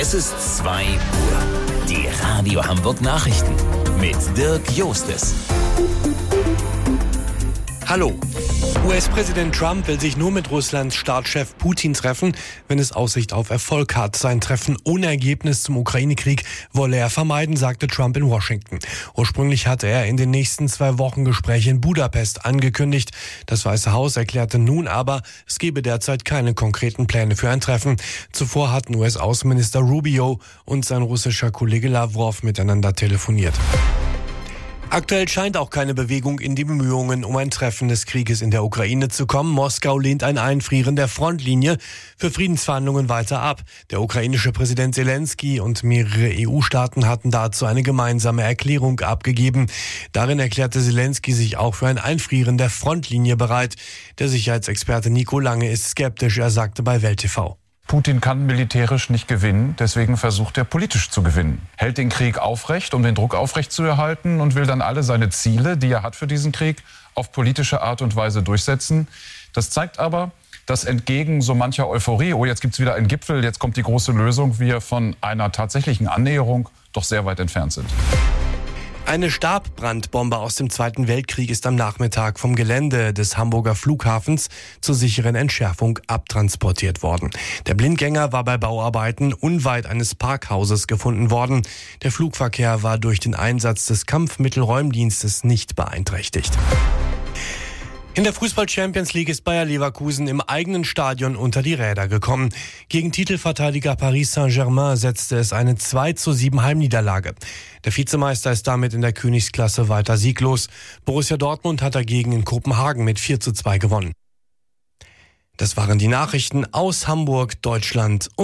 Es ist 2 Uhr. Die Radio Hamburg Nachrichten mit Dirk Jostes. Hallo. US-Präsident Trump will sich nur mit Russlands Staatschef Putin treffen, wenn es Aussicht auf Erfolg hat. Sein Treffen ohne Ergebnis zum Ukraine-Krieg wolle er vermeiden, sagte Trump in Washington. Ursprünglich hatte er in den nächsten 2 Wochen Gespräche in Budapest angekündigt. Das Weiße Haus erklärte nun aber, es gebe derzeit keine konkreten Pläne für ein Treffen. Zuvor hatten US-Außenminister Rubio und sein russischer Kollege Lavrov miteinander telefoniert. Aktuell scheint auch keine Bewegung in die Bemühungen, um ein Treffen des Krieges in der Ukraine zu kommen. Moskau lehnt ein Einfrieren der Frontlinie für Friedensverhandlungen weiter ab. Der ukrainische Präsident Zelensky und mehrere EU-Staaten hatten dazu eine gemeinsame Erklärung abgegeben. Darin erklärte Zelensky sich auch für ein Einfrieren der Frontlinie bereit. Der Sicherheitsexperte Nico Lange ist skeptisch, er sagte bei Welt TV. Putin kann militärisch nicht gewinnen, deswegen versucht er politisch zu gewinnen. Hält den Krieg aufrecht, um den Druck aufrechtzuerhalten und will dann alle seine Ziele, die er hat für diesen Krieg, auf politische Art und Weise durchsetzen. Das zeigt aber, dass entgegen so mancher Euphorie, oh jetzt gibt's wieder einen Gipfel, jetzt kommt die große Lösung, wir von einer tatsächlichen Annäherung doch sehr weit entfernt sind. Eine Stabbrandbombe aus dem Zweiten Weltkrieg ist am Nachmittag vom Gelände des Hamburger Flughafens zur sicheren Entschärfung abtransportiert worden. Der Blindgänger war bei Bauarbeiten unweit eines Parkhauses gefunden worden. Der Flugverkehr war durch den Einsatz des Kampfmittelräumdienstes nicht beeinträchtigt. In der Fußball-Champions League ist Bayer Leverkusen im eigenen Stadion unter die Räder gekommen. Gegen Titelverteidiger Paris Saint-Germain setzte es eine 2:7 Heimniederlage. Der Vizemeister ist damit in der Königsklasse weiter sieglos. Borussia Dortmund hat dagegen in Kopenhagen mit 4:2 gewonnen. Das waren die Nachrichten aus Hamburg, Deutschland.